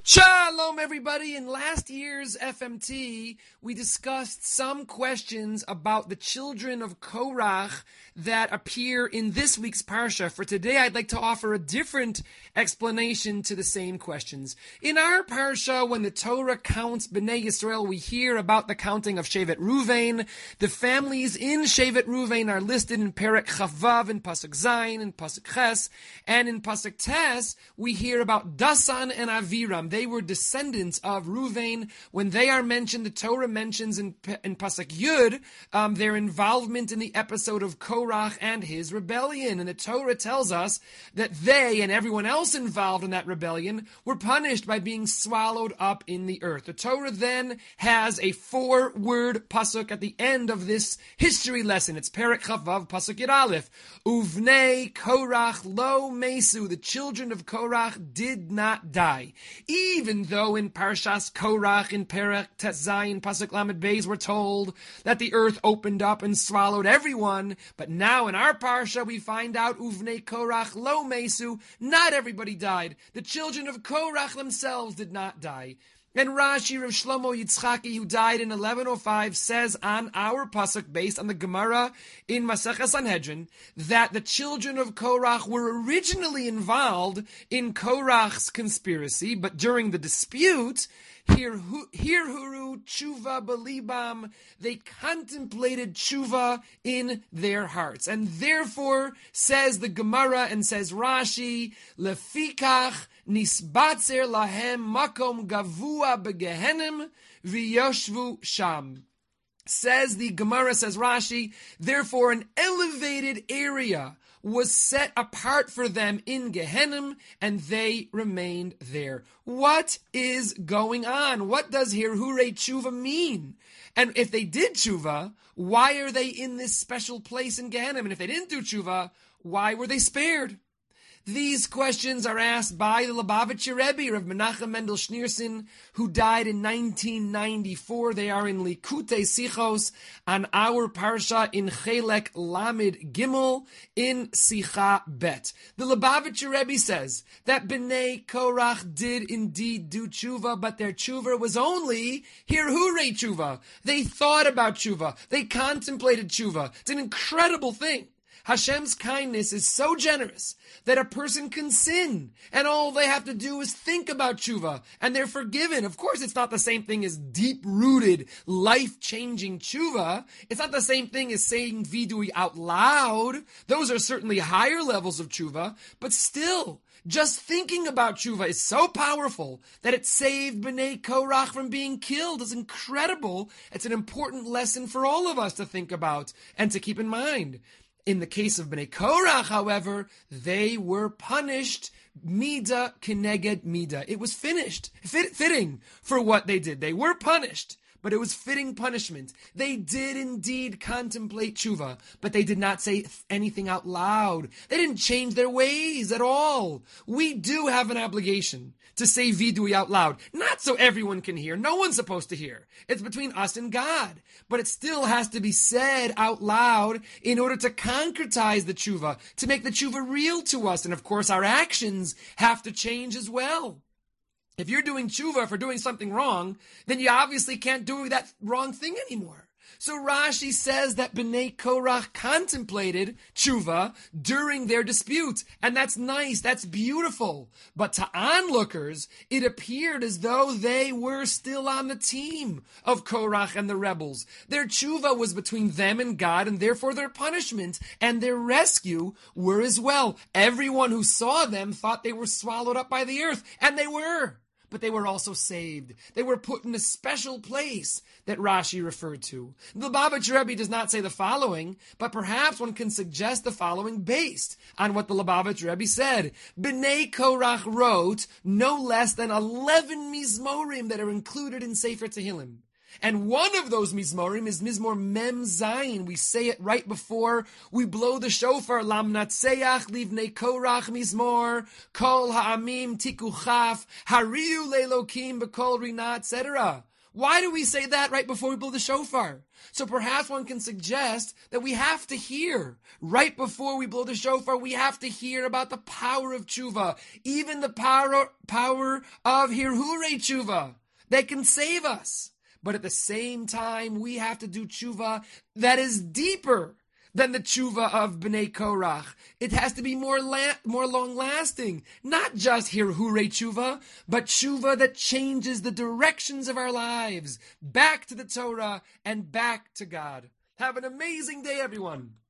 Shalom, everybody. In last year's FMT, we discussed some questions about the children of Korach that appear in this week's Parsha. For today, I'd like to offer a different explanation to the same questions. In our Parsha, when the Torah counts Bnei Yisrael, we hear about the counting of Shevet Ruvain. The families in Shevet Ruvain are listed in Perek Chavav, in Pasuk Zayin, in Pasuk Ches, and in Pasuk Tes, we hear about Dasan and Aviram. They were descendants of Ruvain. When they are mentioned, the Torah mentions in Pasuk Yud their involvement in the episode of Korach and his rebellion. And the Torah tells us that they and everyone else involved in that rebellion were punished by being swallowed up in the earth. The Torah then has a 4-word pasuk at the end of this history lesson. It's Perek Chavav, Pasuk Yud Aleph. Uvnei Korach lo mesu. The children of Korach did not die. Even though in Parshas Korach, in Perek Zayin, Pasuk Lamed Beis, we're told that the earth opened up and swallowed everyone, but now in our Parsha we find out Uvnei Korach lo mesu, not everybody died. The children of Korach themselves did not die. And Rashi, Rav Shlomo Yitzchaki, who died in 1105, says on our pasuk, based on the Gemara in Masechah Sanhedrin, that the children of Korach were originally involved in Korach's conspiracy, but during the dispute, Hirhuru tshuva belibam, they contemplated tshuva in their hearts. And therefore, says the Gemara and says Rashi, lefikach nisbatzer lahem makom gavua begehenim v'yoshvu sham. Says the Gemara, says Rashi, therefore an elevated area was set apart for them in Gehenim, and they remained there. What is going on? What does Hirhurei Tshuva mean? And if they did Tshuva, why are they in this special place in Gehenim? And if they didn't do Tshuva, why were they spared? These questions are asked by the Lubavitcher Rebbe, Rav Menachem Mendel Schneerson, who died in 1994. They are in Likutei Sichos on our Parsha in Chelek Lamed Gimel in Sicha Bet. The Lubavitcher Rebbe says that Bnei Korach did indeed do tshuva, but their tshuva was only Hirhurei tshuva. They thought about tshuva. They contemplated tshuva. It's an incredible thing. Hashem's kindness is so generous that a person can sin, and all they have to do is think about tshuva, and they're forgiven. Of course, it's not the same thing as deep-rooted, life-changing tshuva. It's not the same thing as saying vidui out loud. Those are certainly higher levels of tshuva, but still, just thinking about tshuva is so powerful that it saved Bnei Korach from being killed. It's incredible. It's an important lesson for all of us to think about and to keep in mind. In the case of Bnei Korach, however, they were punished mida keneged mida. It was fitting for what they did. They were punished, but it was fitting punishment. They did indeed contemplate tshuva, but they did not say anything out loud. They didn't change their ways at all. We do have an obligation to say vidui out loud. Not so everyone can hear. No one's supposed to hear. It's between us and God. But it still has to be said out loud in order to concretize the tshuva, to make the tshuva real to us. And of course, our actions have to change as well. If you're doing tshuva for doing something wrong, then you obviously can't do that wrong thing anymore. So Rashi says that Bnei Korach contemplated tshuva during their dispute. And that's nice, that's beautiful. But to onlookers, it appeared as though they were still on the team of Korach and the rebels. Their tshuva was between them and God, and therefore their punishment and their rescue were as well. Everyone who saw them thought they were swallowed up by the earth, and they were. But they were also saved. They were put in a special place that Rashi referred to. The Lubavitcher Rebbe does not say the following, but perhaps one can suggest the following based on what the Lubavitcher Rebbe said. Bnei Korach wrote no less than 11 mizmorim that are included in Sefer Tehillim. And one of those mizmorim is Mizmor Mem Zayin. We say it right before we blow the shofar. Lam natseach livnei Korach mizmor, kol ha'amim tikuchaf, hariu leilokim b'kol rina, etc. Why do we say that right before we blow the shofar? So perhaps one can suggest that we have to hear, right before we blow the shofar, we have to hear about the power of tshuva, even the power of hirhurei tshuva that can save us. But at the same time, we have to do tshuva that is deeper than the tshuva of Bnei Korach. It has to be more long-lasting. Not just hirhurei tshuva, but tshuva that changes the directions of our lives, back to the Torah and back to God. Have an amazing day, everyone.